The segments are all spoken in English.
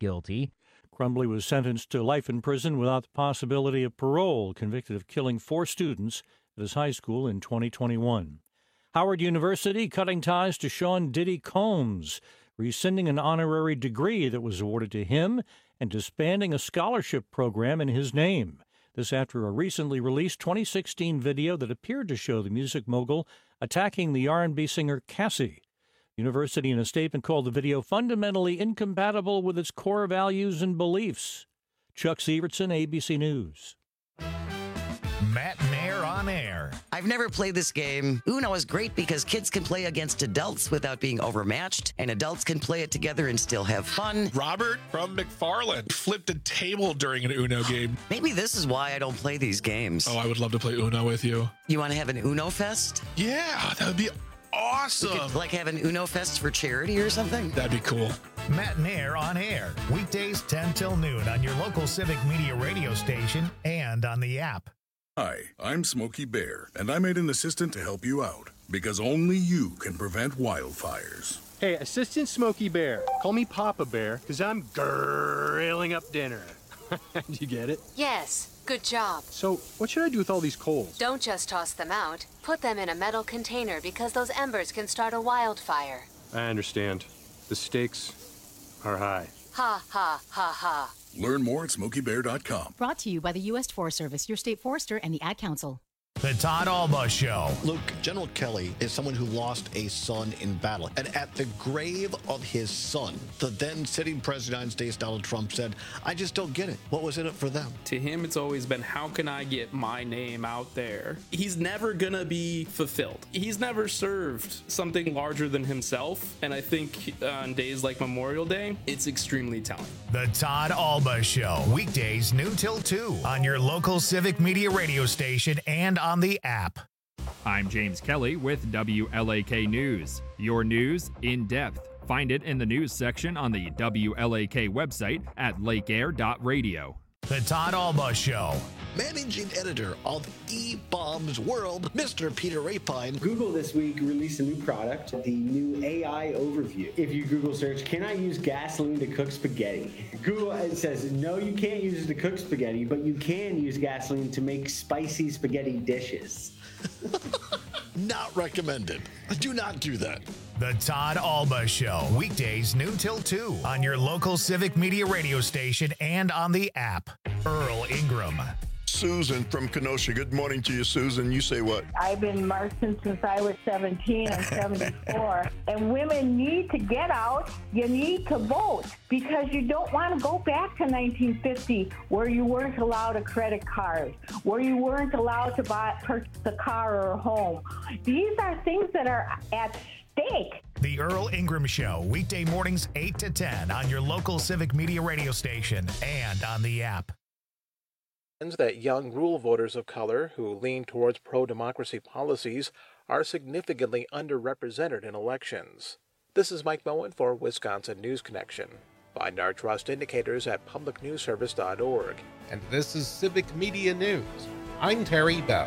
guilty. Crumbly was sentenced to life in prison without the possibility of parole, convicted of killing 4 students at his high school in 2021. Howard University cutting ties to Sean Diddy Combs, rescinding an honorary degree that was awarded to him and disbanding a scholarship program in his name. This after a recently released 2016 video that appeared to show the music mogul attacking the R&B singer Cassie. University in a statement called the video fundamentally incompatible with its core values and beliefs. Chuck Severson, ABC News. Matt Nair on air. I've never played this game. Uno is great because kids can play against adults without being overmatched, and adults can play it together and still have fun. Robert from McFarland flipped a table during an Uno game. Maybe this is why I don't play these games. Oh, I would love to play Uno with you. You want to have an Uno Fest? Yeah, that would be awesome. We could, have an Uno Fest for charity or something? That'd be cool. Matt Nair on air. Weekdays 10 till noon on your local Civic Media radio station and on the app. Hi, I'm Smokey Bear, and I made an assistant to help you out, because only you can prevent wildfires. Hey, Assistant Smokey Bear, call me Papa Bear, because I'm grilling up dinner. Did you get it? Yes, good job. So, what should I do with all these coals? Don't just toss them out. Put them in a metal container because those embers can start a wildfire. I understand. The stakes are high. Ha, ha, ha, ha. Learn more at SmokeyBear.com. Brought to you by the U.S. Forest Service, your state forester, and the Ad Council. The Todd Alba Show. Luke, General Kelly is someone who lost a son in battle. And at the grave of his son, the then sitting president of the United States, Donald Trump, said, I just don't get it. What was in it for them? To him, it's always been, how can I get my name out there? He's never going to be fulfilled. He's never served something larger than himself. And I think on days like Memorial Day, it's extremely telling. The Todd Alba Show. Weekdays noon till 2 on your local Civic Media radio station and on the app. I'm James Kelly with WLAK News. Your news in depth. Find it in the news section on the WLAK website at lakeair.radio. The Todd Alba Show. Managing editor of eBombs World, Mr. Peter Rapine. Google this week released a new product, the new AI Overview. If you Google search, can I use gasoline to cook spaghetti? Google it says, no, you can't use it to cook spaghetti, but you can use gasoline to make spicy spaghetti dishes. Not recommended. Do not do that. The Todd Alba Show. Weekdays noon till 2 on your local Civic Media radio station and on the app. Earl Ingram. Susan from Kenosha. Good morning to you, Susan. You say what? I've been marching since I was 17. I'm 74. And women need to get out. You need to vote because you don't want to go back to 1950 where you weren't allowed a credit card, where you weren't allowed to purchase a car or a home. These are things that are at stake. The Earl Ingram Show, weekday mornings 8 to 10 on your local Civic Media radio station and on the app. That young rural voters of color who lean towards pro-democracy policies are significantly underrepresented in elections. This is Mike Bowen for Wisconsin News Connection. Find our trust indicators at publicnewsservice.org. And this is Civic Media News. I'm Terry Bell.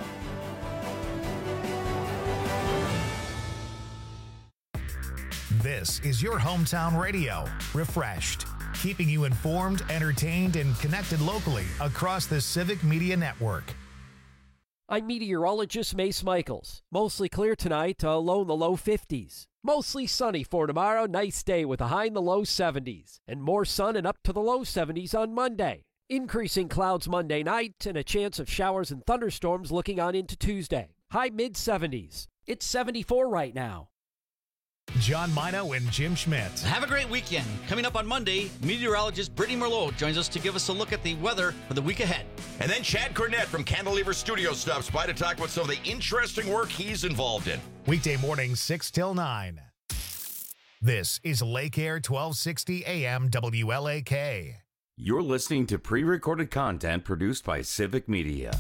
This is your hometown radio, refreshed, keeping you informed, entertained, and connected locally across the Civic Media Network. I'm meteorologist Mace Michaels. Mostly clear tonight, low in the low 50s. Mostly sunny for tomorrow, nice day with a high in the low 70s. And more sun and up to the low 70s on Monday. Increasing clouds Monday night and a chance of showers and thunderstorms looking on into Tuesday. High mid-70s. It's 74 right now. John Mino and Jim Schmidt. Have a great weekend. Coming up on Monday, meteorologist Brittany Merlot joins us to give us a look at the weather for the week ahead. And then Chad Cornett from Cantilever Studios stops by to talk about some of the interesting work he's involved in. Weekday mornings 6 till 9. This is Lake Air 1260 AM WLAK. You're listening to pre-recorded content produced by Civic Media.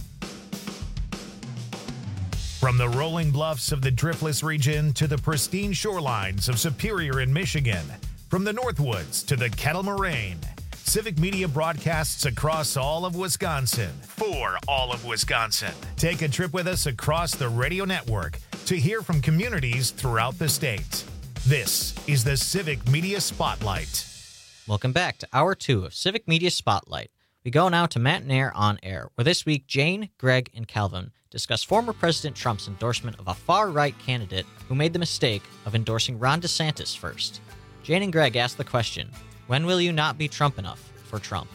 From the rolling bluffs of the Driftless region to the pristine shorelines of Superior in Michigan, from the Northwoods to the Kettle Moraine, Civic Media broadcasts across all of Wisconsin for all of Wisconsin. Take a trip with us across the radio network to hear from communities throughout the state. This is the Civic Media Spotlight. Welcome back to Hour 2 of Civic Media Spotlight. We go now to Matt and Air on Air, where this week Jane, Greg, and Calvin discuss former President Trump's endorsement of a far-right candidate who made the mistake of endorsing Ron DeSantis first. Jane and Greg ask the question, when will you not be Trump enough for Trump?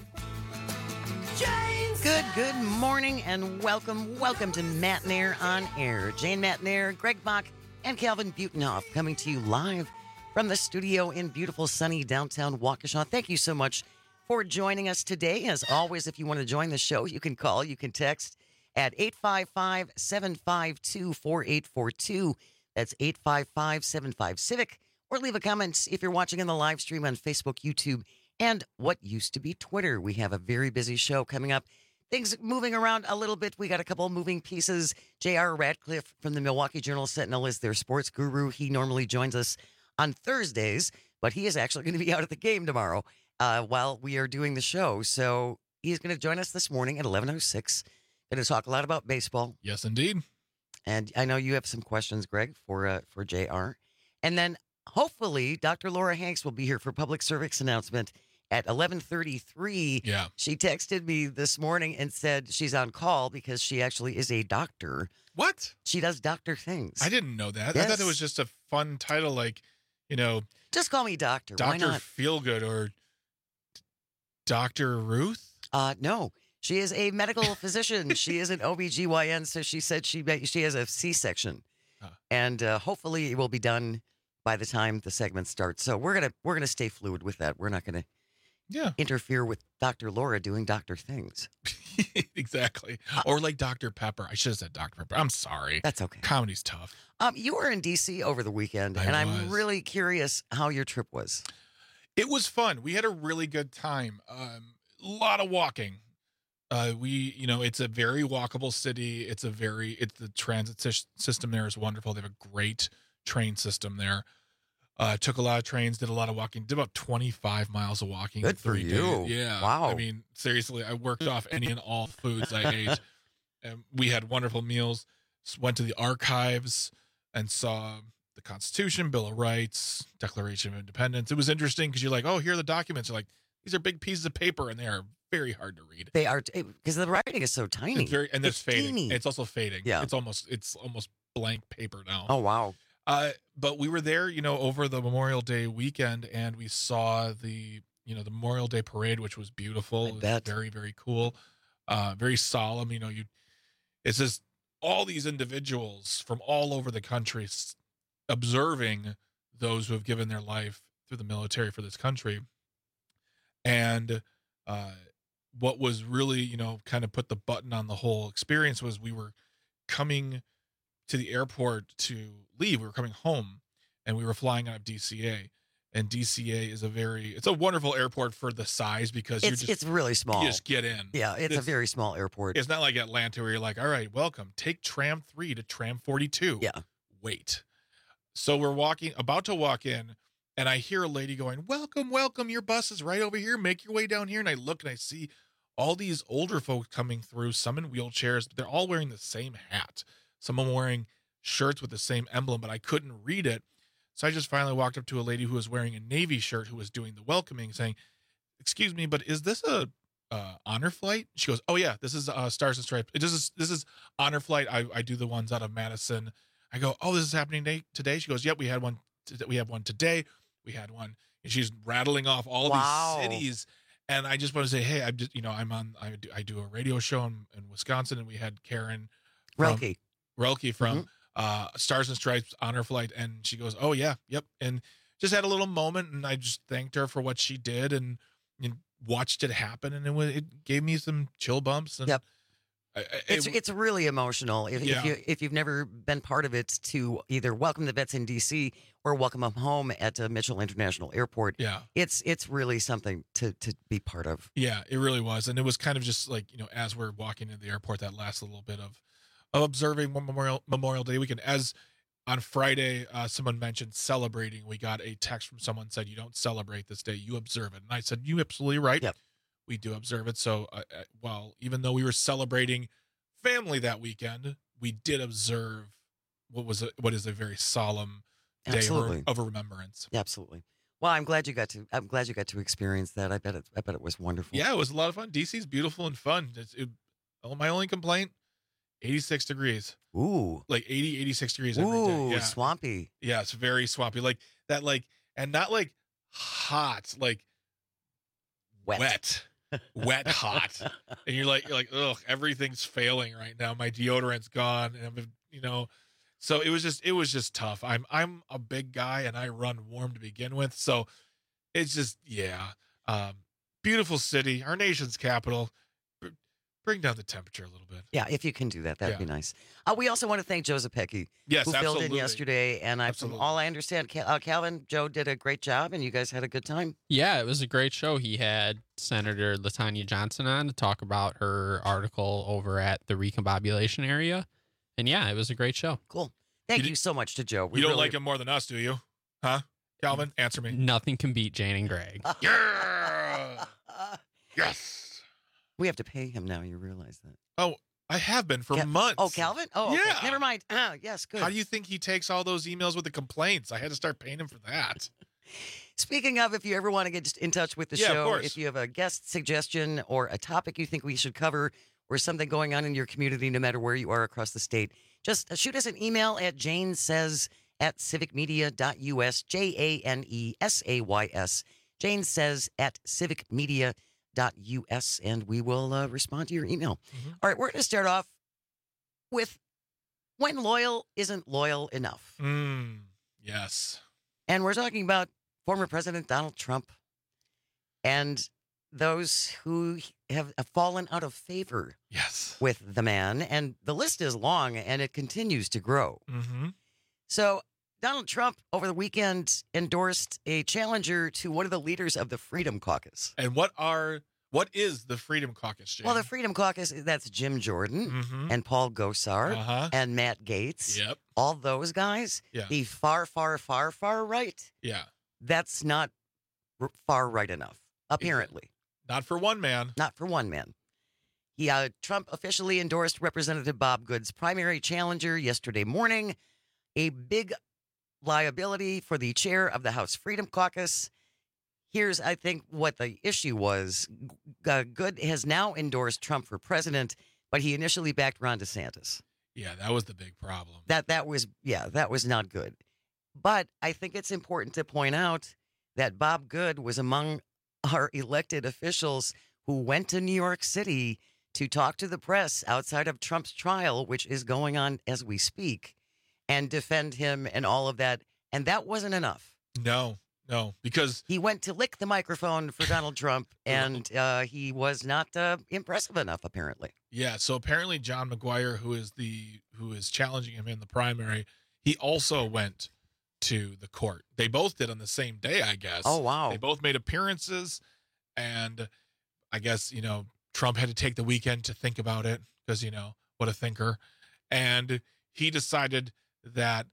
Good morning and welcome to Matt and Air on Air. Jane Matt and Air, Greg Bach, and Calvin Butenhoff coming to you live from the studio in beautiful sunny downtown Waukesha. Thank you so much for joining us today. As always, if you want to join the show, you can call, you can text at 855-752-4842. That's 855-75-CIVIC. Or leave a comment if you're watching in the live stream on Facebook, YouTube, and what used to be Twitter. We have a very busy show coming up. Things moving around a little bit. We got a couple moving pieces. J.R. Radcliffe from the Milwaukee Journal-Sentinel is their sports guru. He normally joins us on Thursdays, but he is actually going to be out at the game tomorrow while we are doing the show. So he's going to join us this morning at 11:06. Going to talk a lot about baseball. Yes, indeed. And I know you have some questions, Greg, for J.R. And then hopefully Dr. Laura Hanks will be here for public service announcement at 11:33. Yeah. She texted me this morning and said she's on call because she actually is a doctor. What? She does doctor things. I didn't know that. Yes. I thought it was just a fun title, like, just call me doctor. Why Dr. not? Feelgood or Dr. Ruth? No. She is a medical physician. She is an OBGYN, so she said she has a C-section. And hopefully it will be done by the time the segment starts. So we're gonna stay fluid with that. We're not gonna interfere with Dr. Laura doing doctor things. Exactly. Or like Dr. Pepper. I should have said Dr. Pepper. I'm sorry. That's okay. Comedy's tough. You were in D.C. over the weekend, and I'm really curious how your trip was. It was fun. We had a really good time. A lot of walking. It's a very walkable city. The transit system there is wonderful. They have a great train system there. Took a lot of trains, did a lot of walking, did about 25 miles of walking. Good for you. Yeah. Wow. I mean, seriously, I worked off any and all foods I ate. And we had wonderful meals. Went to the archives and saw the Constitution, Bill of Rights, Declaration of Independence. It was interesting because you're like, oh, here are the documents. You're like, these are big pieces of paper and they are very hard to read. They are, because the writing is so tiny. It's fading. teeny. It's also fading. Yeah. It's almost blank paper now. Oh, wow. But we were there, over the Memorial Day weekend, and we saw the Memorial Day parade, which was beautiful. It was very, very cool. Very solemn. It's just all these individuals from all over the country observing those who have given their life through the military for this country. And what was really, kind of put the button on the whole experience was we were coming to the airport to leave. We were coming home, and we were flying out of DCA. And DCA is it's a wonderful airport for the size because it's really small. You just get in. Yeah, it's a very small airport. It's not like Atlanta where you're like, all right, welcome. Take tram 3 to tram 42. Yeah. Wait. So we're about to walk in, and I hear a lady going, welcome, welcome. Your bus is right over here. Make your way down here. And I look and I see all these older folks coming through, some in wheelchairs, but they're all wearing the same hat. Some of them wearing shirts with the same emblem, but I couldn't read it. So I just finally walked up to a lady who was wearing a Navy shirt who was doing the welcoming, saying, excuse me, but is this a honor flight? She goes, oh, yeah, this is Stars and Stripes. This is honor flight. I do the ones out of Madison. I go, oh, this is happening today? She goes, yep, we have one today. We had one. And she's rattling off all these cities. And I just want to say, hey, I'm just, I do a radio show in Wisconsin, and we had Karen Relke from Stars and Stripes Honor Flight, and she goes, oh yeah, yep, and just had a little moment, and I just thanked her for what she did, and watched it happen, and it gave me some chill bumps. And yep. It's really emotional if you've never been part of it, to either welcome the vets in D.C. or welcome them home at Mitchell International Airport. Yeah, it's really something to be part of. Yeah, it really was, and it was kind of just like as we're walking into the airport, that last little bit of observing Memorial Day weekend. As on Friday, someone mentioned celebrating. We got a text from someone said, "You don't celebrate this day, you observe it." And I said, "You absolutely right. Yep. We do observe it." So, even though we were celebrating family that weekend, we did observe what is a very solemn day of remembrance. Absolutely. Well, I'm glad you got to experience that. I bet it was wonderful. Yeah, it was a lot of fun. DC's beautiful and fun. My only complaint, 86 degrees. Ooh. Like 80, 86 degrees every day. Ooh, Yeah. swampy. Yeah, it's very swampy. Like that, and not like hot, like wet hot. And you're like, ugh, everything's failing right now. My deodorant's gone, and so it was just tough. I'm a big guy and I run warm to begin with, so it's just beautiful city, our nation's capital. Bring down the temperature a little bit. Yeah, if you can do that, that'd be nice. We also want to thank Joe Zapecki, yes, who filled in absolutely. yesterday. And from all I understand, Calvin, Joe did a great job, and you guys had a good time. Yeah, it was a great show. He had Senator LaTanya Johnson on to talk about her article over at the recombobulation area. And yeah, it was a great show. Cool. Thank you so much to Joe. You don't like him more than us, do you? Huh? Calvin, answer me. Nothing can beat Jane and Greg. Yeah! Yes! We have to pay him now. You realize that? Oh, I have been for months. Oh, Calvin? Oh, okay. Yeah. Never mind. Yes, good. How do you think he takes all those emails with the complaints? I had to start paying him for that. Speaking of, if you ever want to get in touch with the Yeah, of show, course. if you have a guest suggestion or a topic you think we should cover or something going on in your community, no matter where you are across the state, just shoot us an email at janesays@civicmedia.us, JANESAYS, janesays@civicmedia.us, and we will respond to your email. All right, we're going to start off with when loyal isn't loyal enough. Yes. And we're talking about former President Donald Trump and those who have fallen out of favor with the man. And the list is long, and it continues to grow. Mm-hmm. So Donald Trump over the weekend endorsed a challenger to one of the leaders of the Freedom Caucus. And what is the Freedom Caucus, Jane? Well, the Freedom Caucus, that's Jim Jordan and Paul Gosar and Matt Gaetz. Yep. All those guys. Yeah. The far, far, far, far right. Yeah. That's not far right enough, apparently. Not for one man. Not for one man. Trump officially endorsed Representative Bob Good's primary challenger yesterday morning, a big liability for the chair of the House Freedom Caucus. Here's, I think, what the issue was. Good has now endorsed Trump for president, but he initially backed Ron DeSantis. Yeah, that was the big problem. That was not good. But I think it's important to point out that Bob Good was among our elected officials who went to New York City to talk to the press outside of Trump's trial, which is going on as we speak, and defend him and all of that. And that wasn't enough. No, because he went to lick the microphone for Donald Trump, and he was not impressive enough, apparently. Yeah, so apparently John McGuire, who is challenging him in the primary, he also went to the court. They both did on the same day, I guess. Oh, wow. They both made appearances, and I guess, Trump had to take the weekend to think about it because, what a thinker. And he decided that,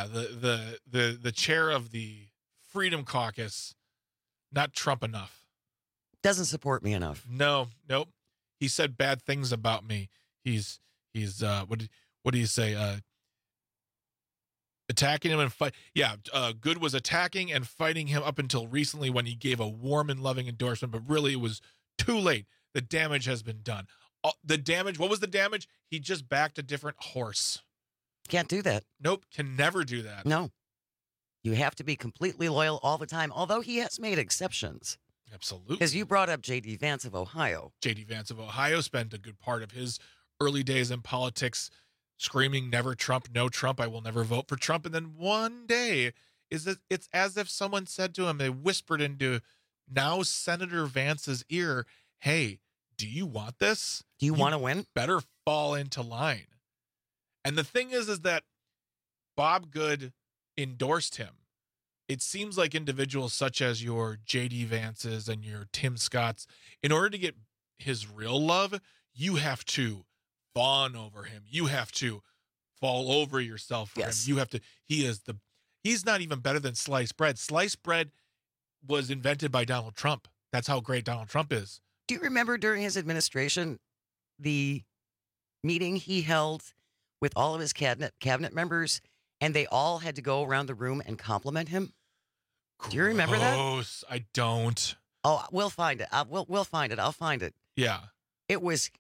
the chair of the Freedom Caucus, not Trump enough. Doesn't support me enough. Nope. He said bad things about me. He's what do you say? Attacking him and fight. Yeah, Good was attacking and fighting him up until recently when he gave a warm and loving endorsement, but really it was too late. The damage has been done. What was the damage? He just backed a different horse. Can't do that. Nope, can never do that. No. You have to be completely loyal all the time, although he has made exceptions. Absolutely. Because you brought up J.D. Vance of Ohio. J.D. Vance of Ohio spent a good part of his early days in politics screaming, never Trump, no Trump, I will never vote for Trump. And then one day, it's as if someone said to him, they whispered into now Senator Vance's ear, hey, do you want this? Do you want to win? Better fall into line. And the thing is that Bob Good endorsed him. It seems like individuals such as your J.D. Vances and your Tim Scotts, in order to get his real love, you have to fawn over him. You have to fall over yourself for him. You have to, he's not even better than sliced bread. Sliced bread was invented by Donald Trump. That's how great Donald Trump is. Do you remember during his administration, the meeting he held with all of his cabinet members, and they all had to go around the room and compliment him? Do you remember that? Gross. I don't. Oh, we'll find it. We'll find it. I'll find it. Yeah. It was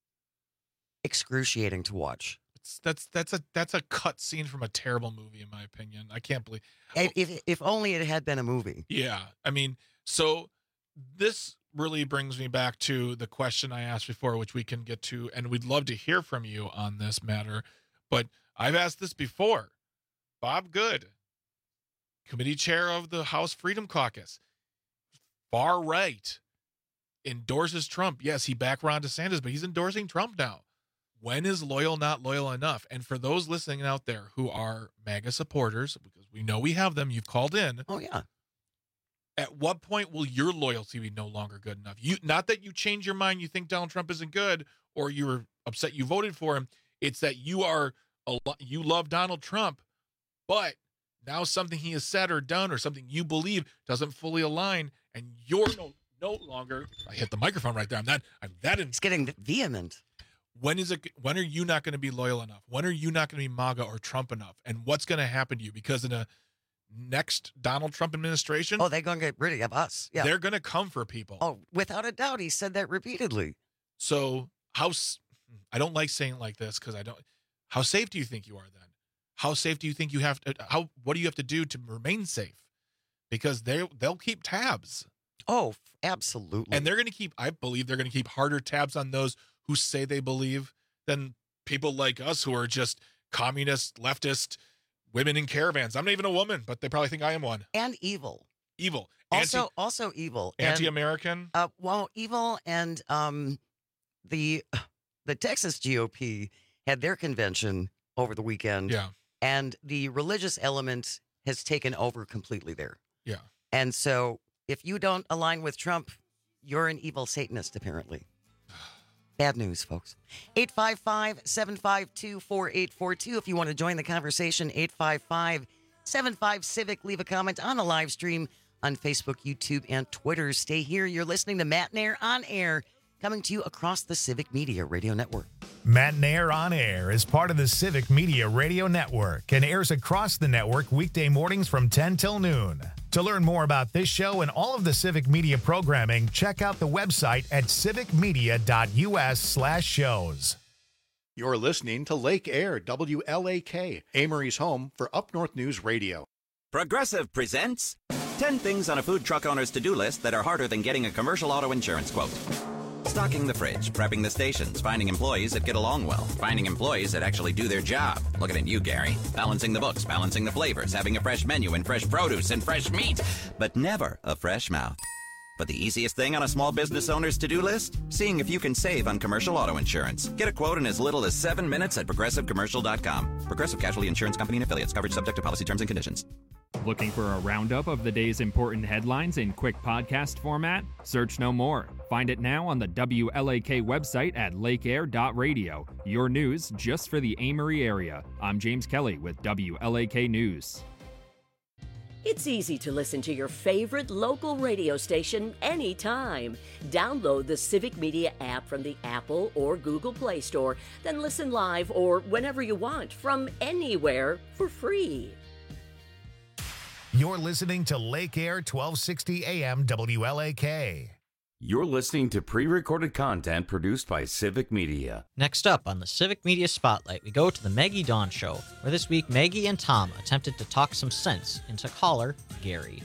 excruciating to watch. That's a cut scene from a terrible movie, in my opinion. I can't believe. If only it had been a movie. Yeah. I mean, so this really brings me back to the question I asked before, which we can get to, and we'd love to hear from you on this matter. But I've asked this before. Bob Good, committee chair of the House Freedom Caucus, far right, endorses Trump. Yes, he backed Ron DeSantis, but he's endorsing Trump now. When is loyal not loyal enough? And for those listening out there who are MAGA supporters, because we know we have them, you've called in. Oh, yeah. At what point will your loyalty be no longer good enough? Not that you change your mind, you think Donald Trump isn't good, or you were upset you voted for him. It's that you love Donald Trump, but now something he has said or done or something you believe doesn't fully align, and you're no longer. I hit the microphone right there. I'm that. It's getting vehement. When are you not going to be loyal enough? When are you not going to be MAGA or Trump enough? And what's going to happen to you? Because in a next Donald Trump administration, they're going to get rid of us. Yeah, they're going to come for people. Oh, without a doubt, he said that repeatedly. So I don't like saying it like this because I don't. How safe do you think you are then? How safe do you think you have to? What do you have to do to remain safe? Because they'll keep tabs. Oh, absolutely. And I believe they're going to keep harder tabs on those who say they believe than people like us who are just communist, leftist, women in caravans. I'm not even a woman, but they probably think I am one. And evil. Evil. Also evil. Anti-American. Evil. And the Texas GOP had their convention over the weekend. Yeah. And the religious element has taken over completely there. Yeah. And so if you don't align with Trump, you're an evil Satanist, apparently. Bad news, folks. 855-752-4842. If you want to join the conversation, 855-75-CIVIC. Leave a comment on the live stream on Facebook, YouTube, and Twitter. Stay here. You're listening to Matt Nair on Air, coming to you across the Civic Media Radio Network. Matt Nair on Air is part of the Civic Media Radio Network and airs across the network weekday mornings from 10 till noon. To learn more about this show and all of the Civic Media programming, check out the website at civicmedia.us/shows. You're listening to Lake Air, WLAK, Amory's home for Up North News Radio. Progressive presents 10 things on a food truck owner's to-do list that are harder than getting a commercial auto insurance quote. Stocking the fridge, prepping the stations, finding employees that get along well, finding employees that actually do their job. Looking at you, Gary. Balancing the books, balancing the flavors, having a fresh menu and fresh produce and fresh meat, but never a fresh mouth. But the easiest thing on a small business owner's to-do list? Seeing if you can save on commercial auto insurance. Get a quote in as little as 7 minutes at ProgressiveCommercial.com. Progressive Casualty Insurance Company and Affiliates. Coverage subject to policy terms and conditions. Looking for a roundup of the day's important headlines in quick podcast format? Search no more. Find it now on the WLAK website at lakeair.radio. Your news just for the Amory area. I'm James Kelly with WLAK News. It's easy to listen to your favorite local radio station anytime. Download the Civic Media app from the Apple or Google Play Store, then listen live or whenever you want from anywhere for free. You're listening to Lake Air 1260 AM WLAK. You're listening to pre-recorded content produced by Civic Media. Next up on the Civic Media Spotlight, we go to the Maggie Dawn Show, where this week Maggie and Tom attempted to talk some sense into caller Gary.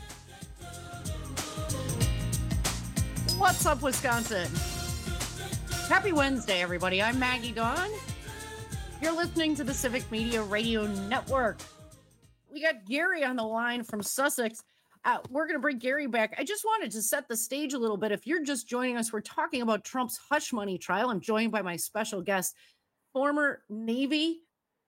What's up, Wisconsin? Happy Wednesday, everybody. I'm Maggie Dawn. You're listening to the Civic Media Radio Network. We got Gary on the line from Sussex. We're going to bring Gary back. I just wanted to set the stage a little bit. If you're just joining us, we're talking about Trump's hush money trial. I'm joined by my special guest, former Navyman,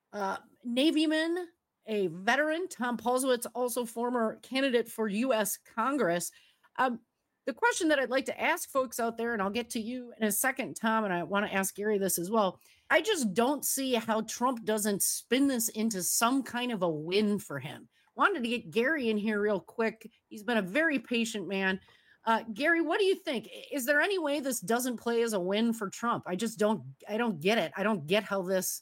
a veteran, Tom Polzowitz, also former candidate for U.S. Congress. The question that I'd like to ask folks out there, and I'll get to you in a second, Tom, and I want to ask Gary this as well. I just don't see how Trump doesn't spin this into some kind of a win for him. Wanted to get Gary in here real quick. He's been a very patient man. Gary, what do you think? Is there any way this doesn't play as a win for Trump? I don't get it. I don't get how this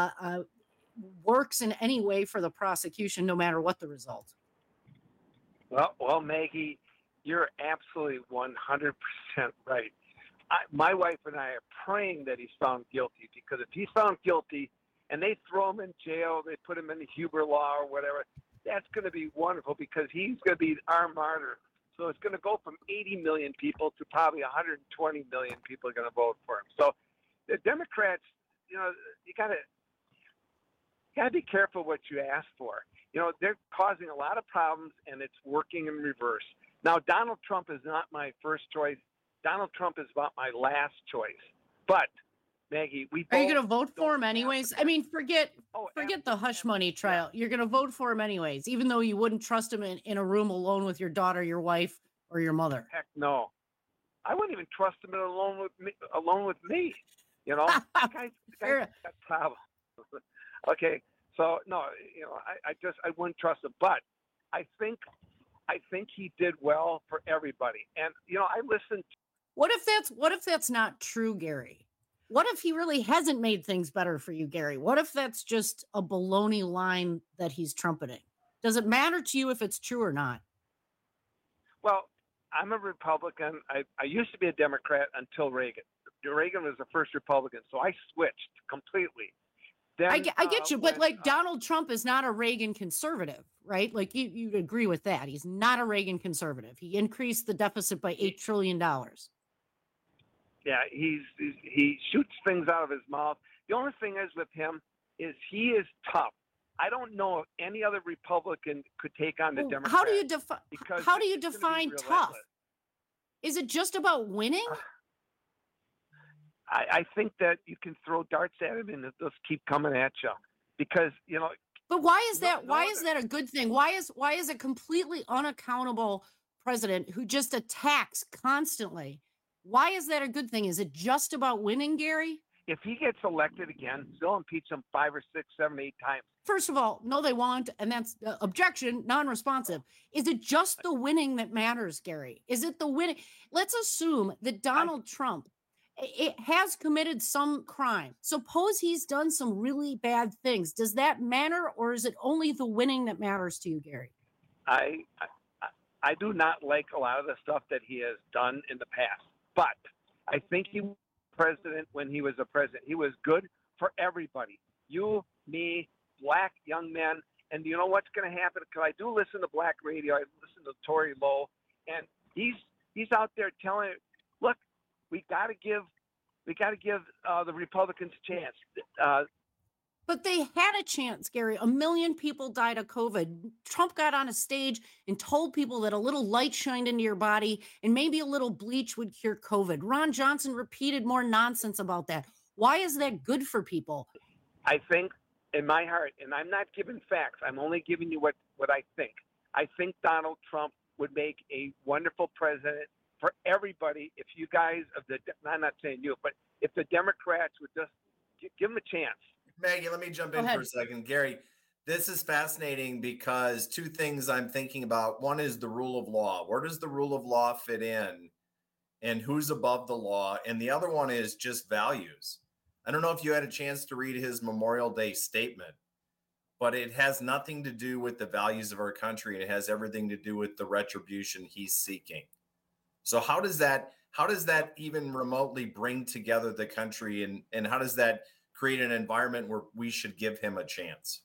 works in any way for the prosecution, no matter what the result. Well, Maggie, you're absolutely 100% right. My wife and I are praying that he's found guilty, because if he's found guilty and they throw him in jail, they put him in the Huber Law or whatever, that's going to be wonderful, because he's going to be our martyr. So it's going to go from 80 million people to probably 120 million people are going to vote for him. So the Democrats, you got to be careful what you ask for. They're causing a lot of problems, and it's working in reverse. Now, Donald Trump is not my first choice. Donald Trump is about my last choice. But, Maggie, are you going to vote for him anyways? I mean, forget the hush money trial. You're going to vote for him anyways, even though you wouldn't trust him in a room alone with your daughter, your wife, or your mother. Heck no. I wouldn't even trust him alone with me. The guy's got problems. Okay. So no, I wouldn't trust him. But I think he did well for everybody. And I listened. What if that's not true, Gary? What if he really hasn't made things better for you, Gary? What if that's just a baloney line that he's trumpeting? Does it matter to you if it's true or not? Well, I'm a Republican. I used to be a Democrat until Reagan. Reagan was the first Republican, so I switched completely. Then, I get you, but Donald Trump is not a Reagan conservative, right? Like you'd agree with that. He's not a Reagan conservative. He increased the deficit by $8 trillion. Yeah, he shoots things out of his mouth. The only thing is with him is he is tough. I don't know if any other Republican could take on the Democrats. How do you define tough? Is it just about winning? I think that you can throw darts at him and they'll just keep coming at you, because But why is that? Why is that a good thing? Why is a completely unaccountable president who just attacks constantly? Why is that a good thing? Is it just about winning, Gary? If he gets elected again, they'll impeach him 5 or 6, 7, 8 times. First of all, no, they won't, and that's objection, non-responsive. Is it just the winning that matters, Gary? Is it the winning? Let's assume that Donald Trump has committed some crime. Suppose he's done some really bad things. Does that matter, or is it only the winning that matters to you, Gary? I do not like a lot of the stuff that he has done in the past, but I think he was president when he was a president. He was good for everybody. You, me, black young men. And you know what's going to happen? Because I do listen to black radio. I listen to Tory Lowe, and he's out there telling, look, we got to give the Republicans a chance. But they had a chance, Gary. 1 million people died of COVID. Trump got on a stage and told people that a little light shined into your body and maybe a little bleach would cure COVID. Ron Johnson repeated more nonsense about that. Why is that good for people? I think in my heart, and I'm not giving facts, I'm only giving you what I think. I think Donald Trump would make a wonderful president for everybody if you guys, I'm not saying you, but if the Democrats would just give him a chance. Maggie, let me jump in for a second. Gary, this is fascinating because two things I'm thinking about. One is the rule of law. Where does the rule of law fit in and who's above the law? And the other one is just values. I don't know if you had a chance to read his Memorial Day statement, but it has nothing to do with the values of our country. And it has everything to do with the retribution he's seeking. So how does that even remotely bring together the country, and how does that create an environment where we should give him a chance?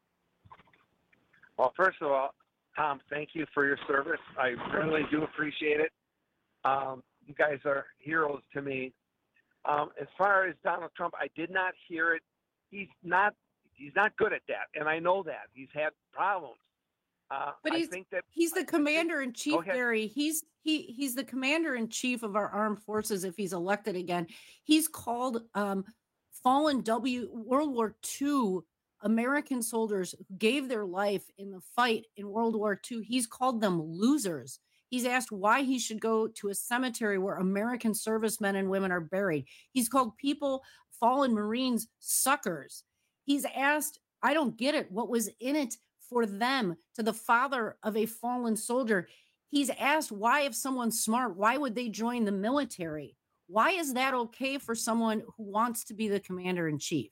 Well, first of all, Tom, thank you for your service. I really do appreciate it. You guys are heroes to me. As far as Donald Trump, I did not hear it. He's not good at that, and I know that. He's had problems. But he's the commander-in-chief, Gary. He's the commander-in-chief of our armed forces if he's elected again. He's called fallen World War II American soldiers who gave their life in the fight in World War II. He's called them losers. He's asked why he should go to a cemetery where American servicemen and women are buried. He's called people, fallen Marines, suckers. He's asked, I don't get it, what was in it for them, to the father of a fallen soldier. He's asked why, if someone's smart, why would they join the military? Why is that okay for someone who wants to be the commander-in-chief?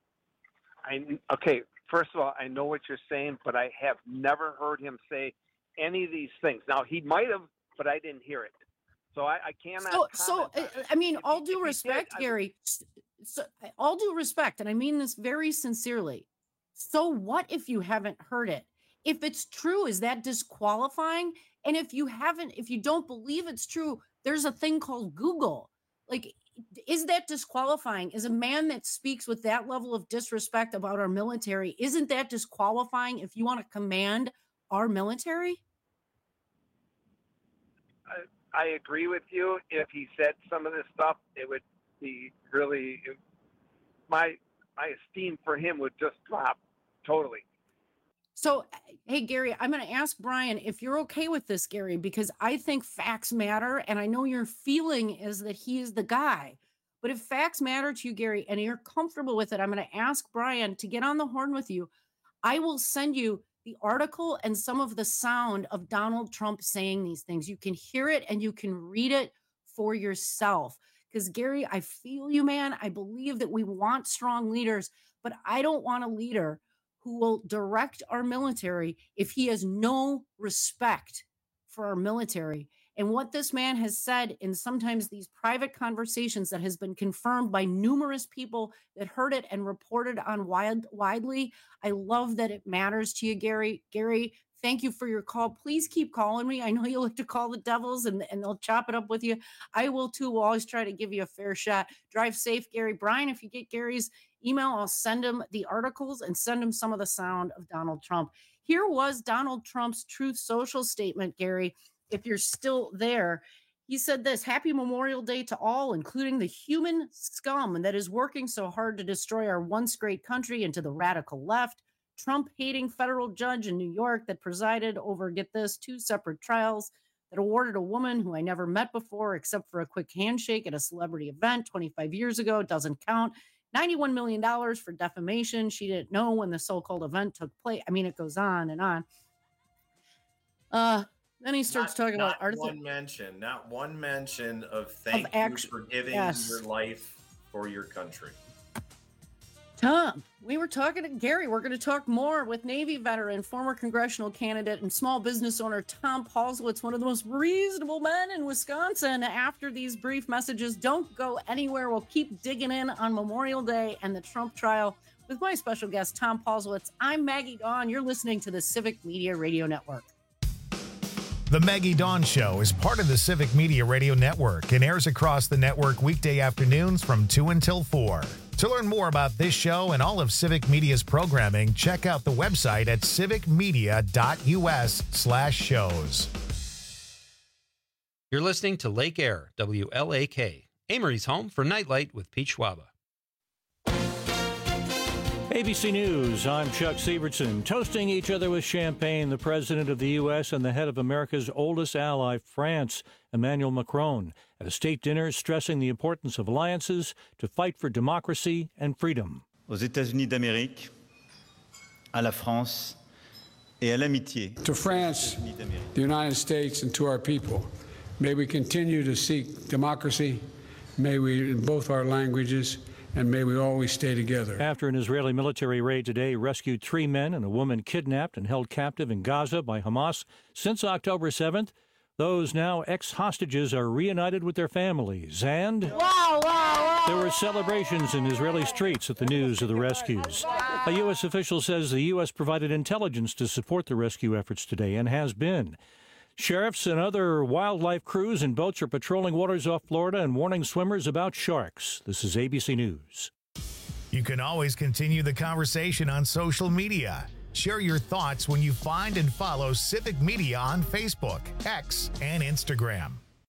Okay, first of all, I know what you're saying, but I have never heard him say any of these things. Now, he might have, but I didn't hear it. So I cannot. I mean, all due respect, Gary, all due respect, and I mean this very sincerely. So what if you haven't heard it? If it's true, is that disqualifying? And if you don't believe it's true, there's a thing called Google. Like, is that disqualifying? Is a man that speaks with that level of disrespect about our military, isn't that disqualifying if you want to command our military? I agree with you. If he said some of this stuff, it would be really, my esteem for him would just drop totally. So, hey, Gary, I'm going to ask Brian if you're okay with this, Gary, because I think facts matter. And I know your feeling is that he is the guy. But if facts matter to you, Gary, and you're comfortable with it, I'm going to ask Brian to get on the horn with you. I will send you the article and some of the sound of Donald Trump saying these things. You can hear it and you can read it for yourself. Because, Gary, I feel you, man. I believe that we want strong leaders, but I don't want a leader who will direct our military if he has no respect for our military. And what this man has said in sometimes these private conversations that has been confirmed by numerous people that heard it and reported on widely, I love that it matters to you, Gary. Gary, thank you for your call. Please keep calling me. I know you like to call the Devils and they'll chop it up with you. I will too. We'll always try to give you a fair shot. Drive safe, Gary. Brian, if you get Gary's email, I'll send him the articles and send him some of the sound of Donald Trump. Here was Donald Trump's Truth Social statement, Gary. If you're still there, he said this: Happy Memorial Day to all, including the human scum that is working so hard to destroy our once great country, and to the radical left. Trump-hating federal judge in New York that presided over, get this, 2 separate trials that awarded a woman who I never met before except for a quick handshake at a celebrity event 25 years ago, doesn't count, $91 million for defamation. She didn't know when the so-called event took place. I mean, it goes on and on. Then he starts talking about Not one mention of thank you for giving your life for your country. Tom, we were talking to Gary. We're going to talk more with Navy veteran, former congressional candidate, and small business owner Tom Paulsowitz, one of the most reasonable men in Wisconsin. After these brief messages, don't go anywhere. We'll keep digging in on Memorial Day and the Trump trial with my special guest, Tom Paulsowitz. I'm Maggie Dawn. You're listening to the Civic Media Radio Network. The Maggie Dawn Show is part of the Civic Media Radio Network and airs across the network weekday afternoons from 2 until 4. To learn more about this show and all of Civic Media's programming, check out the website at civicmedia.us/shows. You're listening to Lake Air, WLAK, Amory's home for Nightlight with Pete Schwaba. ABC News, I'm Chuck Sievertson. Toasting each other with champagne, the President of the U.S. and the head of America's oldest ally, France, Emmanuel Macron, at a state dinner stressing the importance of alliances to fight for democracy and freedom. Aux États-Unis d'Amérique, à la France, et à l'amitié. To France, the United States, and to our people, may we continue to seek democracy, may we, in both our languages, and may we always stay together. After an Israeli military raid today rescued 3 men and a woman kidnapped and held captive in Gaza by Hamas since October 7th, those now ex-hostages are reunited with their families. And there were celebrations in Israeli streets at the news of the rescues. A U.S. official says the U.S. provided intelligence to support the rescue efforts today and has been. Sheriffs and other wildlife crews and boats are patrolling waters off Florida and warning swimmers about sharks. This is ABC News. You can always continue the conversation on social media. Share your thoughts when you find and follow Civic Media on Facebook, X, and Instagram.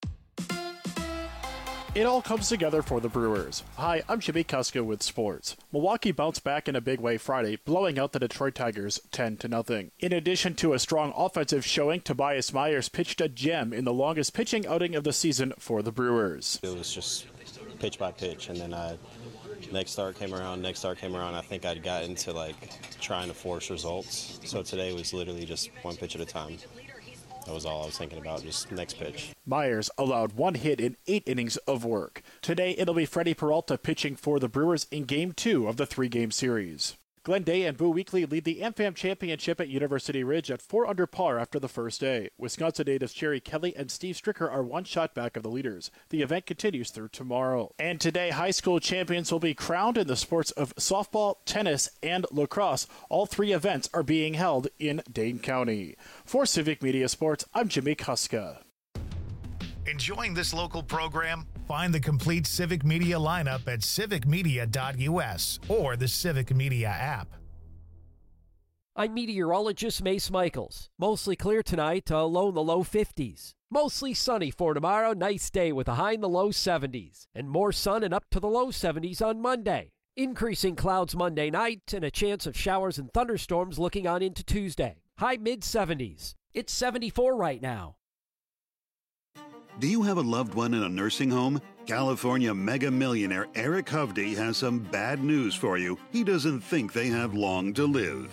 It all comes together for the Brewers. Hi, I'm Jimmy Kuska with sports. Milwaukee bounced back in a big way Friday, blowing out the Detroit Tigers 10-0. In addition to a strong offensive showing, Tobias Myers pitched a gem in the longest pitching outing of the season for the Brewers. It was just pitch by pitch, and then next start came around. I think I'd gotten to trying to force results. So today was literally just one pitch at a time. That was all I was thinking about, just next pitch. Myers allowed 1 hit in 8 innings of work. Today, it'll be Freddie Peralta pitching for the Brewers in Game 2 of the 3-game series. Glenday and Boo Weekly lead the AmFam Championship at University Ridge at 4 under par after the first day. Wisconsin natives Cherry Kelly and Steve Stricker are one shot back of the leaders. The event continues through tomorrow. And today, high school champions will be crowned in the sports of softball, tennis, and lacrosse. All three events are being held in Dane County. For Civic Media Sports, I'm Jimmy Kuska. Enjoying this local program? Find the complete Civic Media lineup at civicmedia.us or the Civic Media app. I'm meteorologist Mace Michaels. Mostly clear tonight, low in the low 50s. Mostly sunny for tomorrow, nice day with a high in the low 70s. And more sun and up to the low 70s on Monday. Increasing clouds Monday night and a chance of showers and thunderstorms looking on into Tuesday. High mid-70s. It's 74 right now. Do you have a loved one in a nursing home? California mega millionaire Eric Hovde has some bad news for you. He doesn't think they have long to live.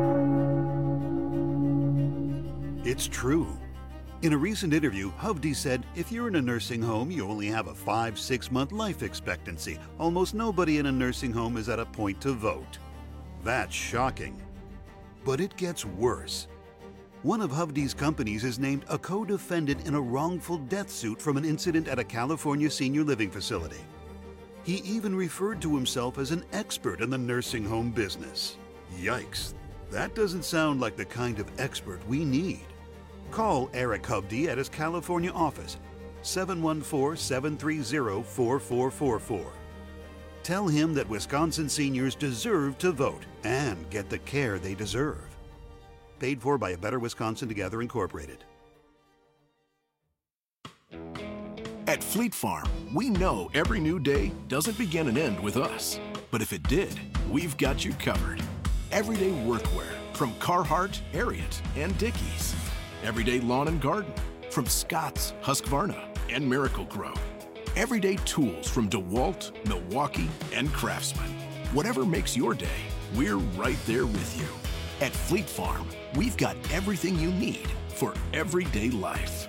It's true. In a recent interview, Hovde said, if you're in a nursing home, you only have a 5-6 month life expectancy. Almost nobody in a nursing home is at a point to vote. That's shocking. But it gets worse. One of Hovde's companies is named a co-defendant in a wrongful death suit from an incident at a California senior living facility. He even referred to himself as an expert in the nursing home business. Yikes, that doesn't sound like the kind of expert we need. Call Eric Hovde at his California office, 714-730-4444. Tell him that Wisconsin seniors deserve to vote and get the care they deserve. Paid for by A Better Wisconsin Together, Incorporated. At Fleet Farm, we know every new day doesn't begin and end with us. But if it did, we've got you covered. Everyday workwear from Carhartt, Ariat, and Dickies. Everyday lawn and garden from Scott's, Husqvarna, and Miracle-Gro. Everyday tools from DeWalt, Milwaukee, and Craftsman. Whatever makes your day, we're right there with you. At Fleet Farm, we've got everything you need for everyday life.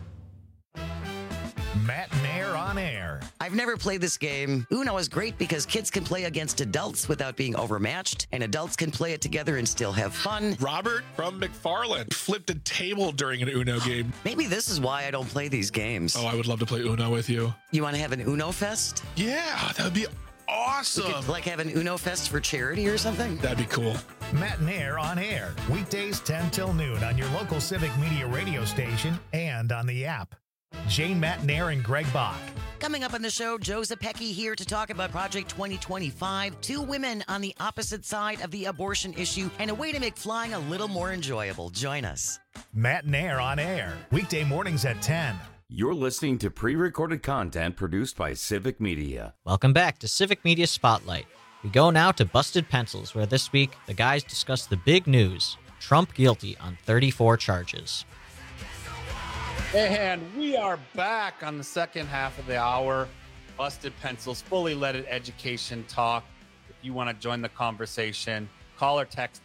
Matt and Air on Air. I've never played this game. Uno is great because kids can play against adults without being overmatched, and adults can play it together and still have fun. Robert from McFarland flipped a table during an Uno game. Maybe this is why I don't play these games. Oh, I would love to play Uno with you. You want to have an Uno Fest? Yeah, that would be awesome. We could like have an Uno Fest for charity or something? That'd be cool. Matt and Air on Air. Weekdays 10 till noon on your local Civic Media radio station and on the app. Jane Matnair and Greg Bach. Coming up on the show, Joe Zepecki here to talk about Project 2025, two women on the opposite side of the abortion issue, and a way to make flying a little more enjoyable. Join us. Matt and Air on Air, weekday mornings at 10. You're listening to pre-recorded content produced by Civic Media. Welcome back to Civic Media Spotlight. We go now to Busted Pencils, where this week the guys discuss the big news: Trump guilty on 34 charges. And we are back on the second half of the hour. Busted Pencils, fully leaded education talk. If you want to join the conversation, call or text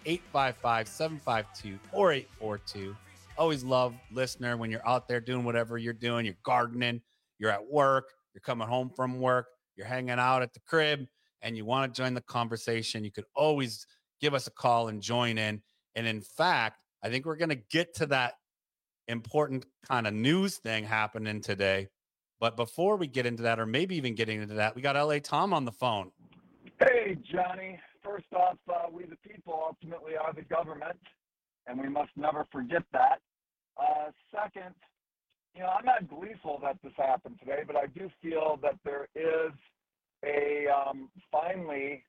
855-752-4842. Always love listener when you're out there doing whatever you're doing. You're gardening, you're at work, you're coming home from work, you're hanging out at the crib, and you want to join the conversation. You could always give us a call and join in. And in fact, I think we're going to get to that important kind of news thing happening today. But before we get into that, or maybe even getting into that, we got LA Tom on the phone. Hey, Johnny. First off, we the people ultimately are the government, and we must never forget that. Second, I'm not gleeful that this happened today, but I do feel that there is a finally,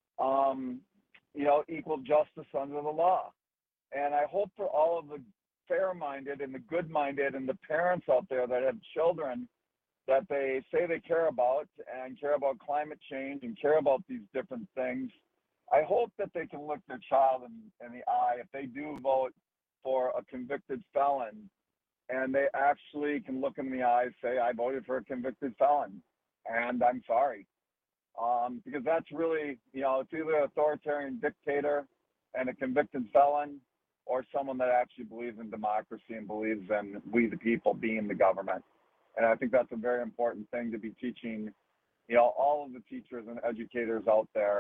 equal justice under the law. And I hope for all of the fair-minded and the good-minded and the parents out there that have children that they say they care about and care about climate change and care about these different things, I hope that they can look their child in the eye if they do vote for a convicted felon, and they actually can look in the eye and say, I voted for a convicted felon, and I'm sorry. Because that's really, it's either an authoritarian dictator and a convicted felon, or someone that actually believes in democracy and believes in we the people being the government. And I think that's a very important thing to be teaching, all of the teachers and educators out there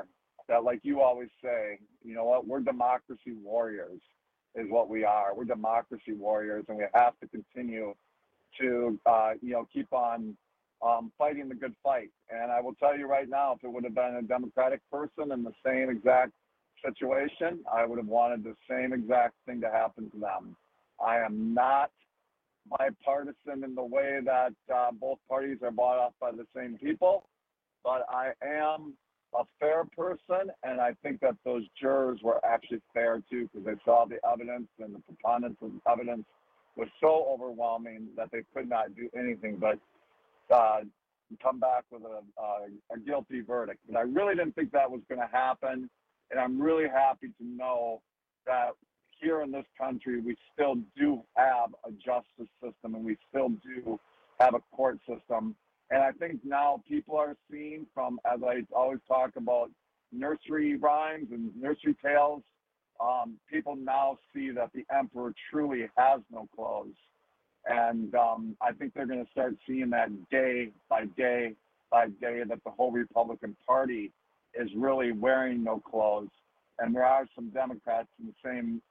that, like you always say, you know what, we're democracy warriors is what we are. We're democracy warriors, and we have to continue to, keep on fighting the good fight. And I will tell you right now, if it would have been a Democratic person in the same exact situation, I would have wanted the same exact thing to happen to them. I am not bipartisan in the way that both parties are bought off by the same people, but I am a fair person, and I think that those jurors were actually fair too, because they saw the evidence, and the preponderance of the evidence was so overwhelming that they could not do anything but come back with a guilty verdict. But I really didn't think that was going to happen, and I'm really happy to know that here in this country we still do have a justice system, and we still do have a court system. And I think now people are seeing from, as I always talk about, nursery rhymes and nursery tales, people now see that the emperor truly has no clothes. And I think they're going to start seeing that day by day by day, that the whole Republican Party is really wearing no clothes. And there are some Democrats in the same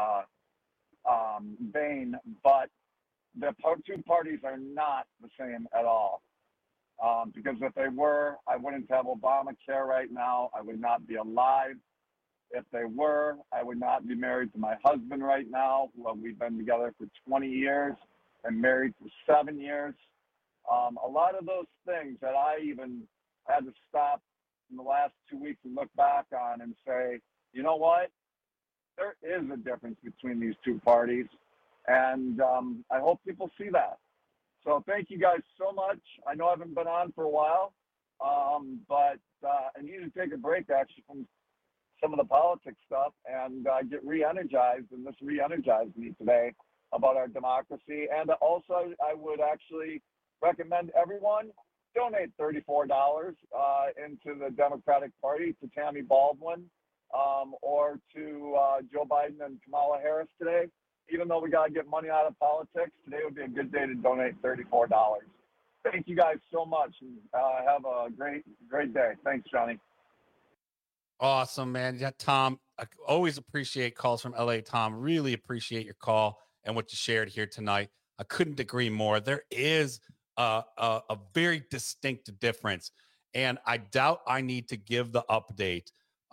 vein, but the two parties are not the same at all. Because if they were, I wouldn't have Obamacare right now. I would not be alive. If they were, I would not be married to my husband right now. Well, we've been together for 20 years and married for 7 years. A lot of those things that I even had to stop in the last 2 weeks and look back on and say, you know what? There is a difference between these two parties. And I hope people see that. So thank you guys so much. I know I haven't been on for a while, but I need to take a break actually from some of the politics stuff and get re-energized, and this re-energized me today about our democracy. And also, I would actually recommend everyone donate $34 into the Democratic Party to Tammy Baldwin or to Joe Biden and Kamala Harris today. Even though we got to get money out of politics, today would be a good day to donate $34. Thank you guys so much. And have a great day. Thanks, Johnny. Awesome, man. Yeah, Tom, I always appreciate calls from LA. Tom, really appreciate your call and what you shared here tonight. I couldn't agree more. There is a very distinct difference, and I doubt I need to give the update,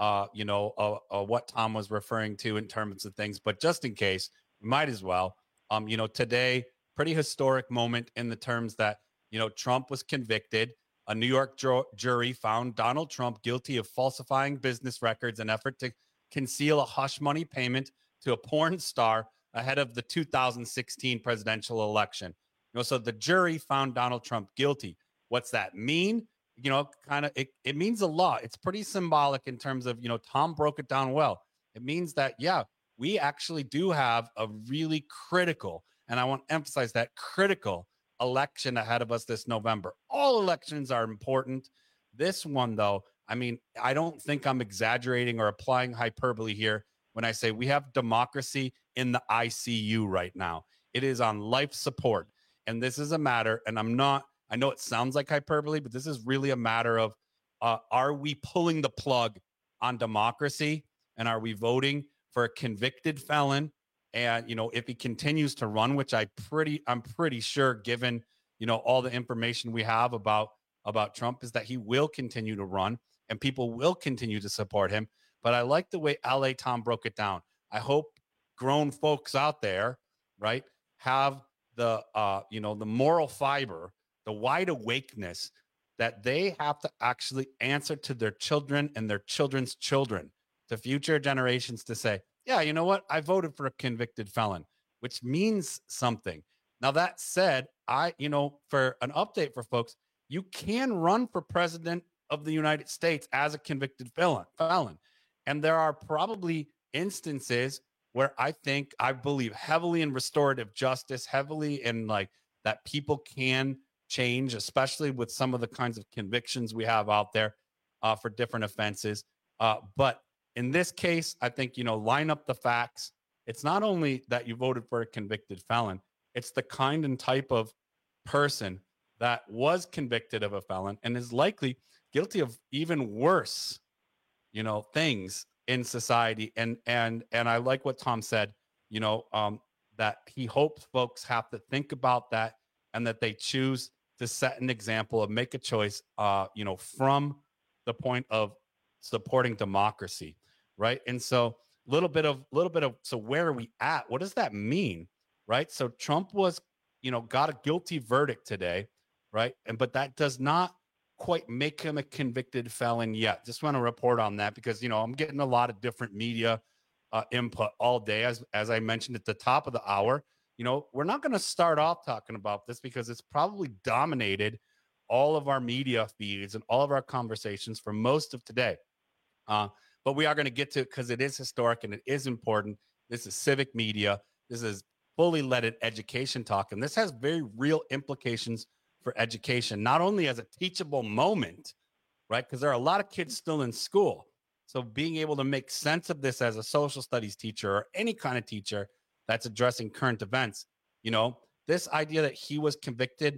what Tom was referring to in terms of things, but just in case, might as well. Today, pretty historic moment in the terms that, Trump was convicted. A New York jury found Donald Trump guilty of falsifying business records in an effort to conceal a hush money payment to a porn star ahead of the 2016 presidential election. So the jury found Donald Trump guilty. What's that mean? It means a lot. It's pretty symbolic in terms of, Tom broke it down well. It means that, we actually do have a really critical, and I want to emphasize that, critical election ahead of us this November. All elections are important. This one, though, I don't think I'm exaggerating or applying hyperbole here when I say we have democracy in the ICU right now. It is on life support. And this is a matter, and I know it sounds like hyperbole, but this is really a matter of, are we pulling the plug on democracy, and are we voting for a convicted felon? And, if he continues to run, which I'm pretty sure, given, all the information we have about Trump, is that he will continue to run and people will continue to support him. But I like the way LA Tom broke it down. I hope grown folks out there, right, have the, the moral fiber, the wide awakeness that they have to actually answer to their children and their children's children, to future generations, to say, yeah, you know what? I voted for a convicted felon, which means something. Now, that said, for an update for folks, you can run for president of the United States as a convicted felon. And there are probably instances where I believe heavily in restorative justice, heavily in that people can change, especially with some of the kinds of convictions we have out there for different offenses. But in this case, I think, line up the facts. It's not only that you voted for a convicted felon, it's the kind and type of person that was convicted of a felon and is likely guilty of even worse things in society. And I like what Tom said, that he hopes folks have to think about that, and that they choose to set an example of make a choice, from the point of supporting democracy. Right. And so little bit of, so where are we at? What does that mean? Right. So Trump was, got a guilty verdict today. Right. But that does not quite make him a convicted felon yet. Just want to report on that because, I'm getting a lot of different media input all day. As I mentioned at the top of the hour, we're not going to start off talking about this because it's probably dominated all of our media feeds and all of our conversations for most of today. But we are going to get to it because it is historic and it is important. This is civic media. This is fully leaded education talk. And this has very real implications for education, not only as a teachable moment, right? Because there are a lot of kids still in school. So being able to make sense of this as a social studies teacher or any kind of teacher that's addressing current events, this idea that he was convicted,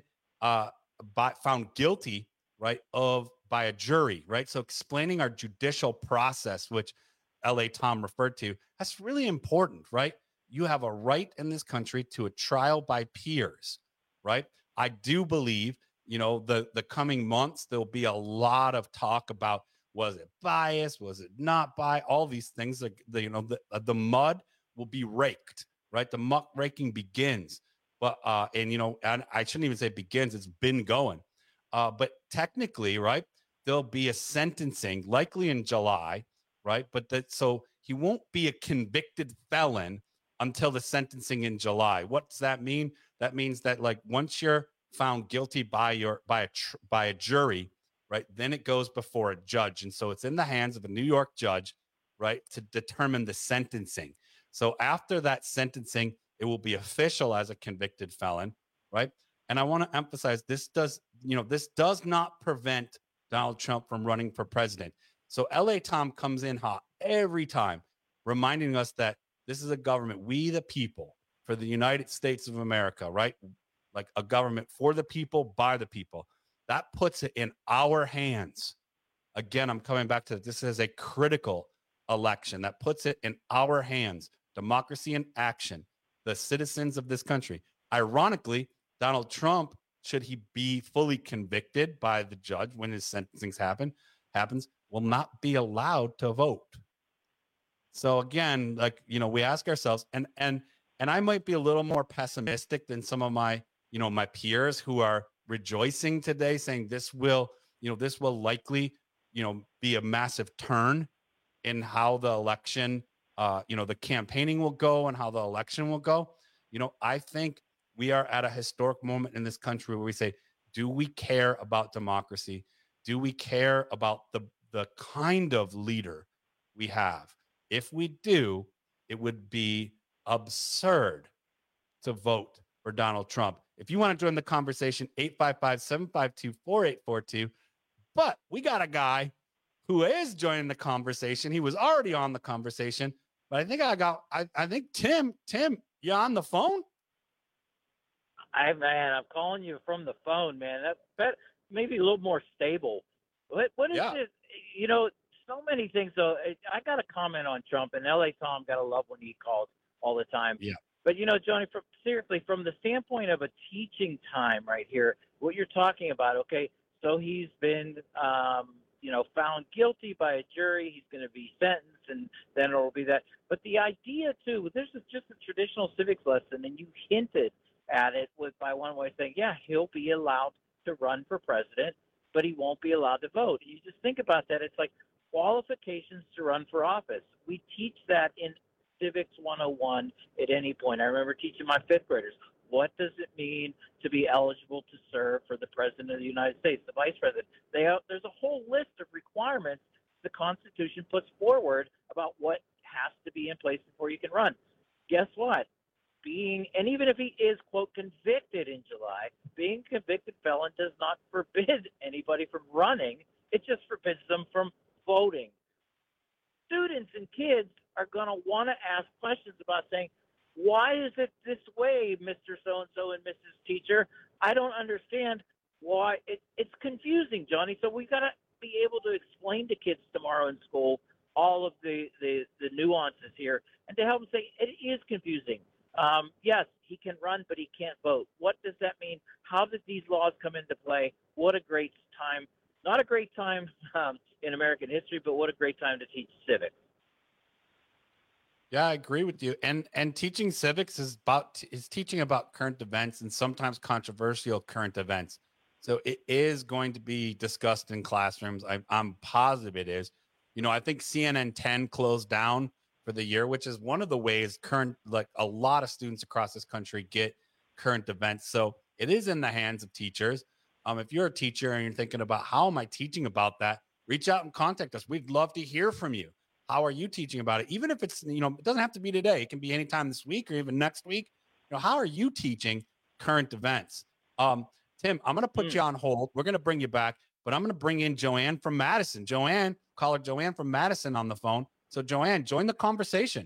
found guilty, right, by a jury, right? So explaining our judicial process, which L.A. Tom referred to, that's really important, right? You have a right in this country to a trial by peers, right? I do believe, the coming months, there'll be a lot of talk about, was it biased? Was it not biased? All these things, the mud will be raked, right? The muck raking begins. But, and I shouldn't even say begins, it's been going. But technically, right, there'll be a sentencing likely in July, right? But so he won't be a convicted felon until the sentencing in July. What does that mean? That means that once you're found guilty by a jury, right, then it goes before a judge. And so it's in the hands of a New York judge, right, to determine the sentencing. So after that sentencing, it will be official as a convicted felon, right? And I want to emphasize this does not prevent Donald Trump from running for president. So LA Tom comes in hot every time, reminding us that this is a government, we the people, for the United States of America, right? Like a government for the people, by the people. That puts it in our hands. Again, I'm coming back to this is a critical election that puts it in our hands. Democracy in action, the citizens of this country. Ironically, Donald Trump, should he be fully convicted by the judge when his sentencing happens, will not be allowed to vote. So again, we ask ourselves, and I might be a little more pessimistic than some of my peers who are rejoicing today, saying this will likely, be a massive turn in how the election, the campaigning will go and how the election will go. I think we are at a historic moment in this country where we say, do we care about democracy? Do we care about the kind of leader we have? If we do, it would be absurd to vote for Donald Trump. If you want to join the conversation, 855-752-4842. But we got a guy who is joining the conversation. He was already on the conversation, but I think I think Tim, you on the phone? I'm calling you from the phone, man. That maybe a little more stable. What is it? So many things. So I got a comment on Trump, and LA Tom got to love when he calls all the time. Yeah. But Johnny, from the standpoint of a teaching time right here, what you're talking about, okay, so he's been, found guilty by a jury. He's going to be sentenced, and then it will be that. But the idea too, this is just a traditional civics lesson, and you hinted at it by one way saying, yeah, he'll be allowed to run for president, but he won't be allowed to vote. You just think about that. It's like qualifications to run for office. We teach that in Civics 101 at any point. I remember teaching my fifth graders, what does it mean to be eligible to serve for the President of the United States, the Vice President? There's a whole list of requirements the Constitution puts forward about what has to be in place before you can run. Guess what? And even if he is, quote, convicted in July, being a convicted felon does not forbid anybody from running. It just forbids them from voting. Students and kids are going to want to ask questions about saying, why is it this way, Mr. So-and-so and Mrs. Teacher? I don't understand why. It's confusing, Johnny. So we got to be able to explain to kids tomorrow in school all of the nuances here and to help them say it is confusing. Yes, he can run, but he can't vote. What does that mean? How did these laws come into play? What a great time. Not a great time in American history, but what a great time to teach civics. Yeah, I agree with you. And teaching civics is teaching about current events and sometimes controversial current events. So it is going to be discussed in classrooms. I'm positive it is. I think CNN 10 closed down for the year, which is one of the ways a lot of students across this country get current events. So it is in the hands of teachers. If you're a teacher and you're thinking about how am I teaching about that, reach out and contact us. We'd love to hear from you. How are you teaching about it? Even if it's, it doesn't have to be today. It can be anytime this week or even next week. How are you teaching current events? Tim, I'm going to put you on hold. We're going to bring you back, but I'm going to bring in Joanne from Madison. Caller Joanne from Madison on the phone. So Joanne, join the conversation.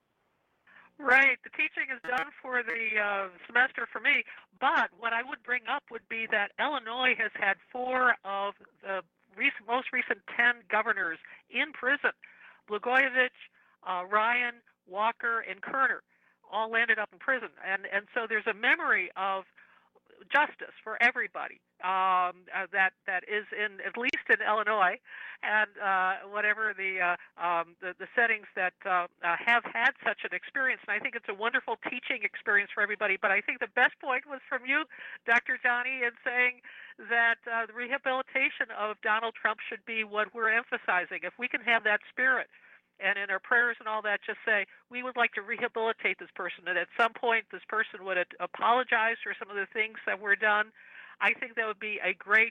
Right. The teaching is done for the semester for me. But what I would bring up would be that Illinois has had 4 of the most recent 10 governors in prison. Blagojevich, Ryan, Walker, and Kerner all landed up in prison. And so there's a memory of justice for everybody that is in, at least in Illinois, and whatever the settings that have had such an experience. And I think it's a wonderful teaching experience for everybody. But I think the best point was from you, Dr. Johnny, in saying that the rehabilitation of Donald Trump should be what we're emphasizing. If we can have that spirit, and in our prayers and all that, just say, we would like to rehabilitate this person, and at some point this person would apologize for some of the things that were done. I think that would be a great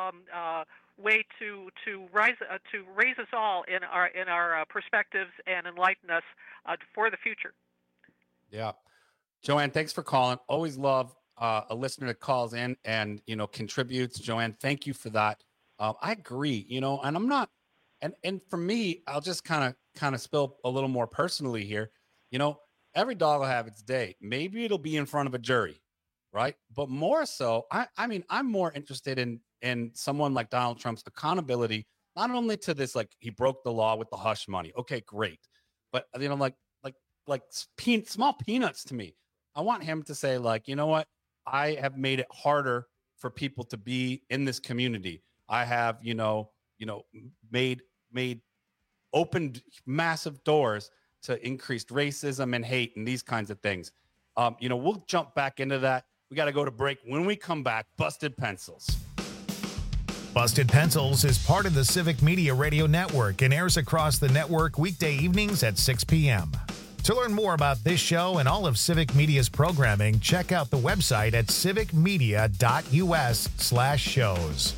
way to raise us all in our perspectives and enlighten us for the future. Yeah. Joanne, thanks for calling. Always love a listener that calls in and, contributes. Joanne, thank you for that. I agree, and I'm not, and for me, I'll just kind of spill a little more personally here. Every dog will have its day. Maybe it'll be in front of a jury, right? But more so, I'm more interested in someone like Donald Trump's accountability, not only to this, like he broke the law with the hush money. Okay, great. But, small peanuts to me. I want him to say, like, you know what? I have made it harder for people to be in this community. I have, opened massive doors to increased racism and hate and these kinds of things. We'll jump back into that. We got to go to break. When we come back, Busted Pencils. Busted Pencils is part of the Civic Media Radio Network and airs across the network weekday evenings at 6 p.m. To learn more about this show and all of Civic Media's programming, check out the website at civicmedia.us/shows.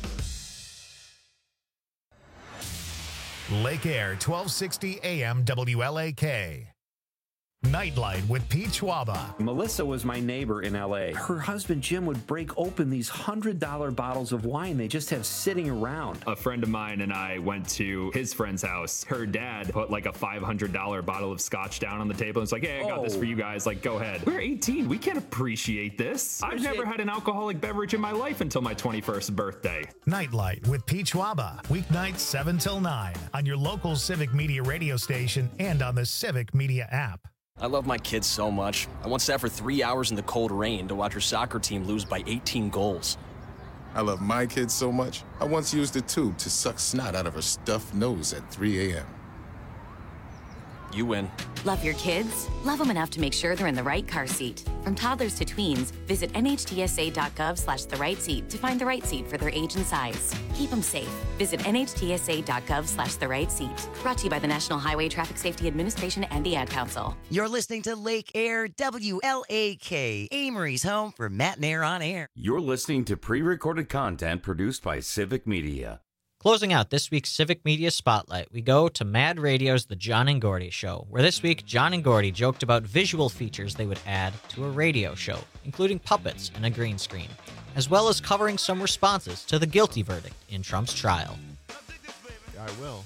Lake Air, 1260 AM WLAK. Nightlight with Pete Schwaba. Melissa was my neighbor in L.A. Her husband, Jim, would break open these $100 bottles of wine they just have sitting around. A friend of mine and I went to his friend's house. Her dad put like a $500 bottle of scotch down on the table and was like, hey, I got this for you guys. Like, go ahead. We're 18. We can't appreciate this. I've never had an alcoholic beverage in my life until my 21st birthday. Nightlight with Pete Schwaba. Weeknights 7 till 9 on your local Civic Media radio station and on the Civic Media app. I love my kids so much. I once sat for 3 hours in the cold rain to watch her soccer team lose by 18 goals. I love my kids so much, I once used a tube to suck snot out of her stuffed nose at 3 a.m. You win. Love your kids? Love them enough to make sure they're in the right car seat. From toddlers to tweens, visit nhtsa.gov/the right seat to find the right seat for their age and size. Keep them safe. Visit nhtsa.gov/the right seat. Brought to you by the National Highway Traffic Safety Administration and the Ad Council. You're listening to Lake Air WLAK, Amory's home for Matt and Air on Air. You're listening to pre-recorded content produced by Civic Media. Closing out this week's Civic Media Spotlight, we go to Mad Radio's The John and Gordy Show, where this week John and Gordy joked about visual features they would add to a radio show, including puppets and a green screen, as well as covering some responses to the guilty verdict in Trump's trial. I will.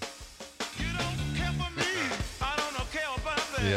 Yeah.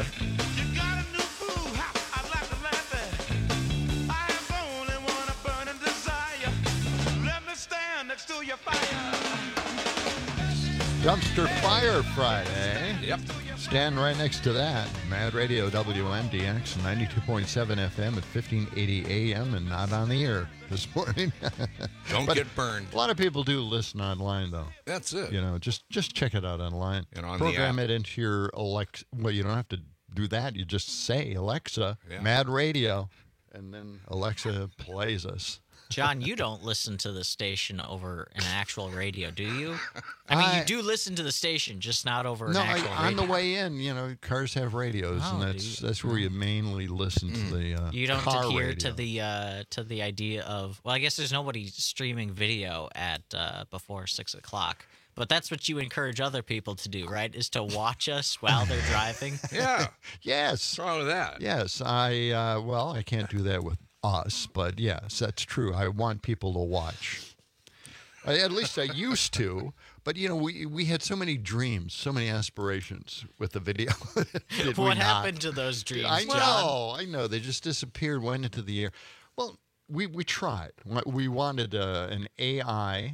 Dumpster Fire Friday. Yep. Stand right next to that. Mad Radio WMDX 92.7 FM at 1580 AM and not on the air this morning. Don't But get burned. A lot of people do listen online, though. That's it. You know, just check it out online. And on Program the app. it into your Alexa. Well, you don't have to do that. You just say, Alexa, Yeah. Mad Radio, and then Alexa plays us. John, you don't listen to the station over an actual radio, do you? I mean, you do listen to the station, just not over an actual radio. On the way in, you know, cars have radios, and that's where you mainly listen to the You don't car adhere radio. to the idea of, well, I guess there's nobody streaming video at before 6 o'clock. But that's what you encourage other people to do, right? Is to watch us while they're driving. Yeah. Yes. What's wrong with that? Yes, I can't do that with us, but yes, that's true. I want people to watch. At least I used to, but you know, we had so many dreams, so many aspirations with the video. What happened to those dreams, I know. They just disappeared, went into the air. Well, we tried. We wanted an AI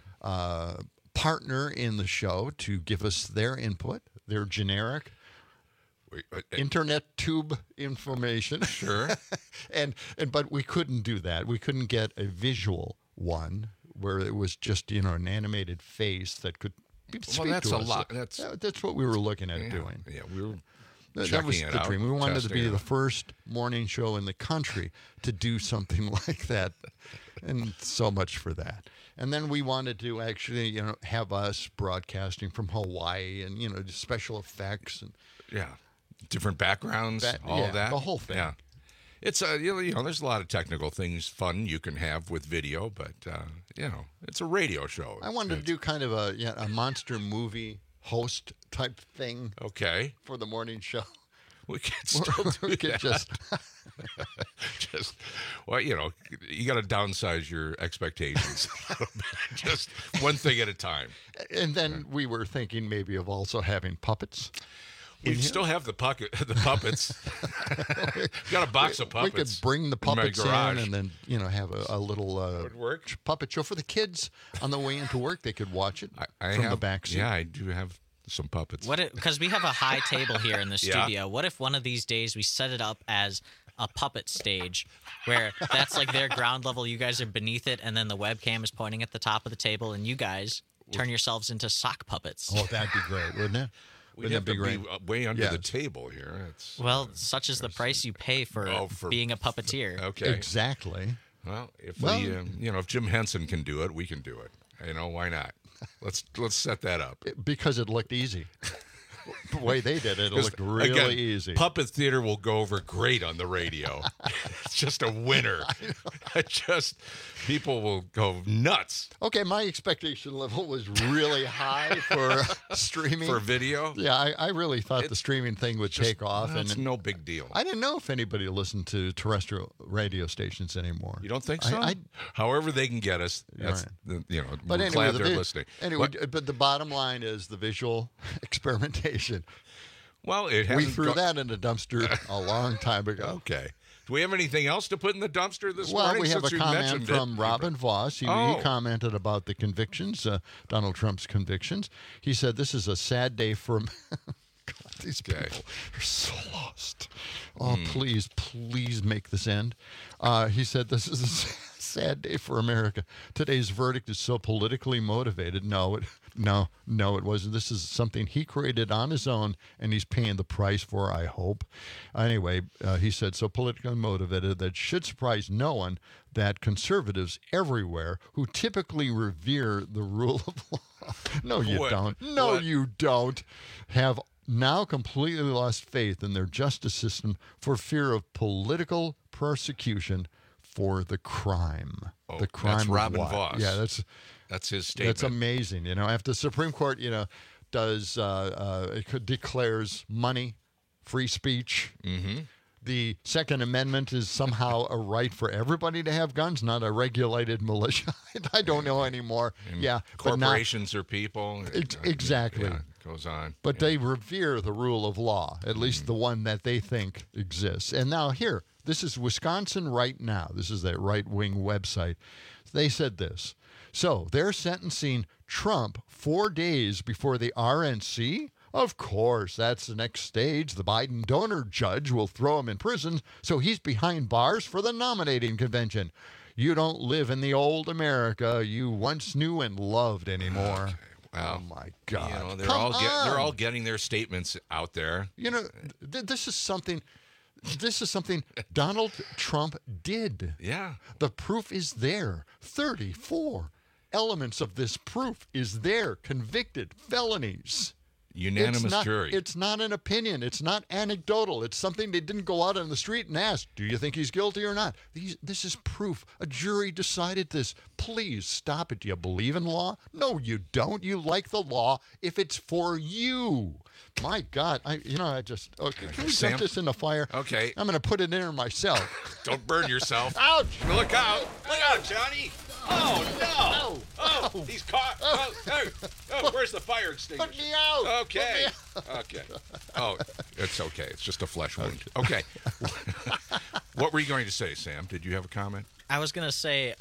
partner in the show to give us their input, their generic internet tube information. Sure. But we couldn't do that. We couldn't get a visual one where it was just, you know, an animated face that could speak that's to a us. lot. That's what we were looking at doing. Yeah, we were That was checking it the out, dream. We wanted to testing be it the out. first morning show in the country to do something like that, and so much for that. And then we wanted to actually, you know, have us broadcasting from Hawaii, and you know, just special effects and different backgrounds, all of that. the whole thing. Yeah, it's you know, there's a lot of technical things, fun you can have with video, but you know, it's a radio show. I wanted to do kind of a monster movie host type thing. Okay. For the morning show. We could still do we could that. just well, you know, you got to downsize your expectations a little bit. Just one thing at a time. And then we were thinking maybe of also having puppets. We still have the puppets. Got a box of puppets. We could bring the puppets in my in garage. and then, you know, have a little puppet show for the kids on the way into work. They could watch it from the back seat. Yeah, I do have some puppets. Because we have a high table here in the Yeah. studio. What if one of these days we set it up as a puppet stage where that's like their ground level, you guys are beneath it, and then the webcam is pointing at the top of the table, and you guys turn yourselves into sock puppets. Oh, that'd be great, wouldn't it? We'd have to be way under the table here. It's, Well, such is the price you pay for being a puppeteer. Okay. Exactly. Well, if you know, if Jim Henson can do it, we can do it. You know, why not? Let's set that up. Because it looked easy. The way they did it, it looked really Again, easy. Puppet theater will go over great on the radio. It's just a winner. People will go nuts. Okay, my expectation level was really high for streaming. For video? Yeah, I really thought the streaming thing would take off. It's and no big deal. I didn't know if anybody listened to terrestrial radio stations anymore. You don't think so? However they can get us, that's, you know, But we're anyway, glad they're listening. Anyway, but the bottom line is the visual experimentation. Well, it we hasn't threw that in the dumpster a long time ago. Okay. Do we have anything else to put in the dumpster this Well, morning? we have a since you comment mentioned from it? Robin Voss. He commented about the convictions, Donald Trump's convictions. He said, this is a sad day for God, these people are so lost. Oh, please make this end. He said, this is a sad day for America. Today's verdict is so politically motivated. No, it wasn't. This is something he created on his own, and he's paying the price for, I hope. Anyway, he said, so politically motivated that should surprise no one that conservatives everywhere who typically revere the rule of law, you don't, have now completely lost faith in their justice system for fear of political persecution for the crime. The crime that's of Robin what? Voss. Yeah, that's his statement. That's amazing. You know, after the Supreme Court, you know, declares money, free speech. Mm-hmm. The Second Amendment is somehow a right for everybody to have guns, not a regulated militia. I don't know anymore. And yeah, corporations are people. Exactly. Yeah, it goes on. But they revere the rule of law, at least the one that they think exists. And now here, this is Wisconsin Right Now. This is that right-wing website. They said this. So they're sentencing Trump 4 days before the RNC? Of course, that's the next stage. The Biden donor judge will throw him in prison, so he's behind bars for the nominating convention. You don't live in the old America you once knew and loved anymore. Okay. Well, oh, my God. You know, they're all getting their statements out there. You know, this is something Donald Trump did. Yeah. The proof is there. 34 elements of this proof is there. Convicted felonies. Unanimous jury. It's not an opinion. It's not anecdotal. It's something they didn't go out on the street and ask, do you think he's guilty or not? This is proof. A jury decided this. Please stop it. Do you believe in law? No, you don't. You like the law if it's for you. My God. Okay, can we Sam? dump this in the fire? Okay. I'm going to put it in there myself. Don't burn yourself. Ouch! Look out. Look out, Johnny. Oh, no. Oh, he's caught. Oh, where's the fire extinguisher? Put me out. Okay. Okay. Oh, it's okay. It's just a flesh wound. Okay. What were you going to say, Sam? Did you have a comment? I was going to say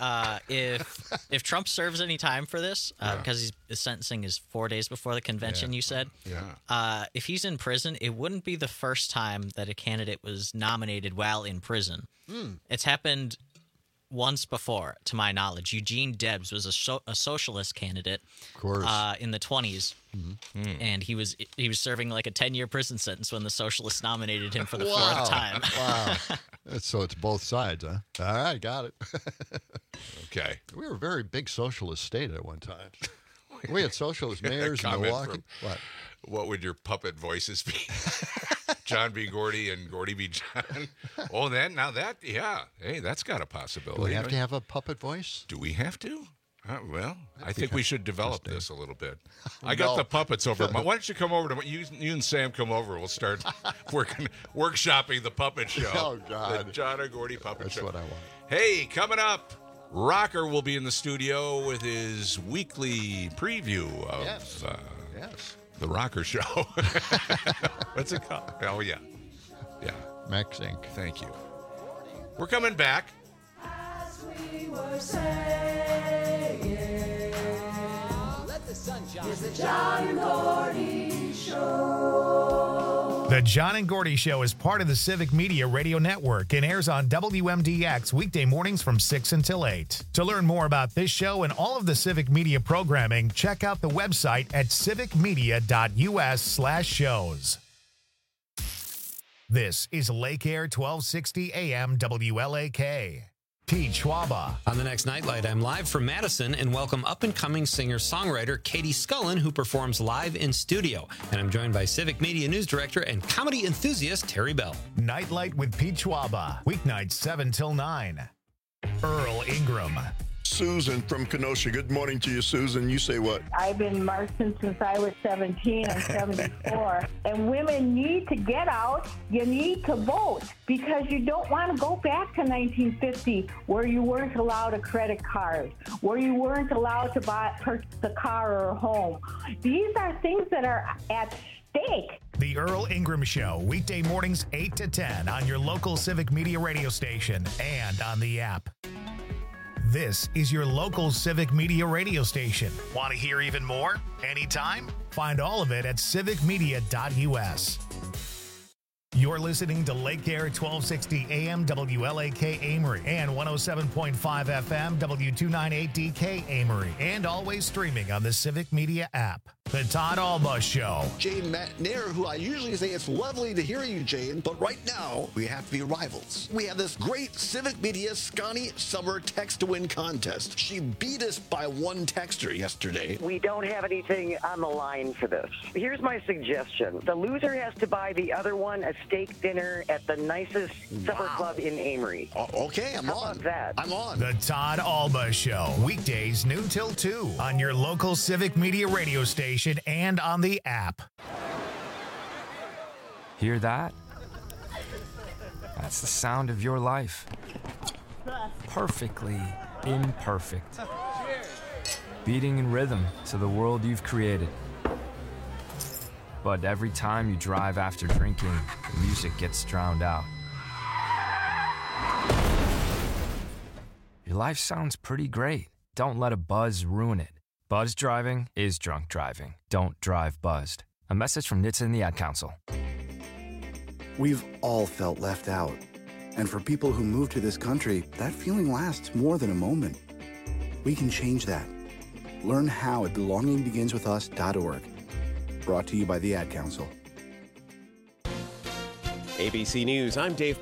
if Trump serves any time for this, because his sentencing is 4 days before the convention, you said. Yeah. If he's in prison, it wouldn't be the first time that a candidate was nominated while in prison. It's happened once before, to my knowledge. Eugene Debs was a socialist candidate, of course, in the 20s, and he was serving like a 10-year prison sentence when the socialists nominated him for the fourth time. Wow. So it's both sides, huh? All right, got it. Okay. We were a very big socialist state at one time. We had socialist mayors in Milwaukee. What would your puppet voices be? John B. Gordy and Gordy B. John. Oh, yeah. Hey, that's got a possibility. Do we have to have a puppet voice? Do we have to? I think we should develop this a little bit. I got the puppets over. Why don't you come over to you and Sam come over? We'll start workshopping the puppet show. Oh, God. The John and Gordy puppet show. That's what I want. Hey, coming up, Rocker will be in the studio with his weekly preview of The Rocker Show. What's it called? Oh, yeah. Yeah. Max Inc. Thank you. We're coming back. As we were saying, let the sun shine. It's the John and Gordy Show. The John and Gordy Show is part of the Civic Media Radio Network and airs on WMDX weekday mornings from 6 until 8. To learn more about this show and all of the Civic Media programming, check out the website at civicmedia.us/shows. This is Lake Air 1260 AM WLAK. Pete Schwaba. On the next Nightlight, I'm live from Madison and welcome up-and-coming singer-songwriter Katie Scullin, who performs live in studio. And I'm joined by Civic Media News Director and comedy enthusiast Terry Bell. Nightlight with Pete Schwaba. Weeknights 7 till 9. Earl Ingram. Susan from Kenosha. Good morning to you, Susan. You say what? I've been marching since I was 17. I'm 74. And women need to get out. You need to vote because you don't want to go back to 1950 where you weren't allowed a credit card, where you weren't allowed to purchase a car or a home. These are things that are at stake. The Earl Ingram Show, weekday mornings 8 to 10 on your local Civic Media radio station and on the app. This is your local Civic Media radio station. Want to hear even more? Anytime? Find all of it at civicmedia.us. You're listening to Lake Air 1260 AM WLAK Amory and 107.5 FM W298DK Amory, and always streaming on the Civic Media app. The Todd Alba Show. Jane Matnair, who I usually say it's lovely to hear you, Jane, but right now we have to be rivals. We have this great Civic Media Scotty Summer Text to Win contest. She beat us by one texter yesterday. We don't have anything on the line for this. Here's my suggestion. The loser has to buy the other one a steak dinner at the nicest supper club in Amory. Okay, I'm How on. about that? I'm on. The Todd Alba Show, weekdays noon till 2 on your local Civic Media radio station and on the app. Hear that? That's the sound of your life. Perfectly imperfect. Beating in rhythm to the world you've created. But every time you drive after drinking, the music gets drowned out. Your life sounds pretty great. Don't let a buzz ruin it. Buzz driving is drunk driving. Don't drive buzzed. A message from NHTSA and the Ad Council. We've all felt left out. And for people who move to this country, that feeling lasts more than a moment. We can change that. Learn how at belongingbeginswithus.org. Brought to you by the Ad Council. ABC News, I'm Dave